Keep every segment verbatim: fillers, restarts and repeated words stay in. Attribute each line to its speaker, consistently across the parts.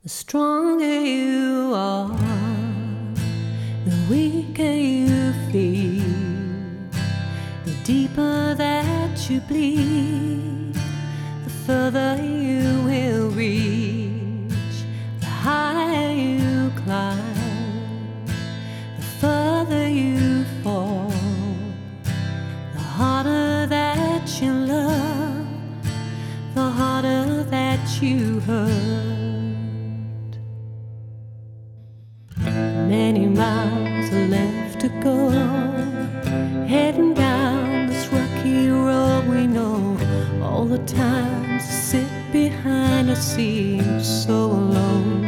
Speaker 1: The stronger you are, the weaker you feel. The deeper that you bleed, the further you will reach. The higher you climb, the further you fall. The harder that you love, the harder that you hurt. Many miles are left to go, heading down this rocky road we know. All the times I sit behind, I seem so alone.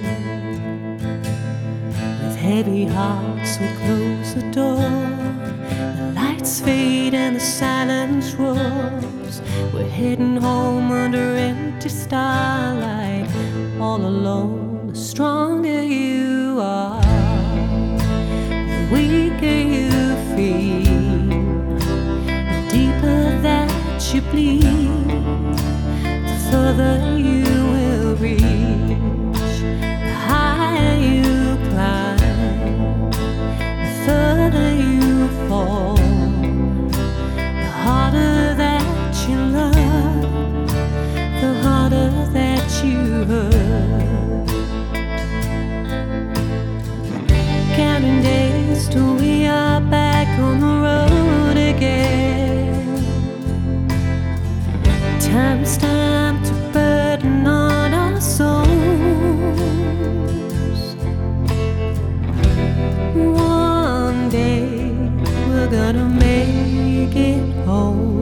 Speaker 1: With heavy hearts we close the door, the lights fade and the silence roars. We're heading home under empty starlight, all alone. The stronger you are, the weaker you feel. The deeper that you bleed, the further you will reach. The higher you climb, the further you fall. The harder that you love, the harder that you hurt. Counting days till we are back on the road again. Time's time to burden on our souls. One day we're gonna make it home.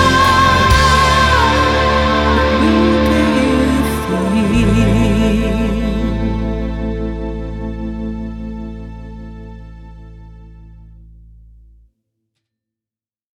Speaker 1: Free.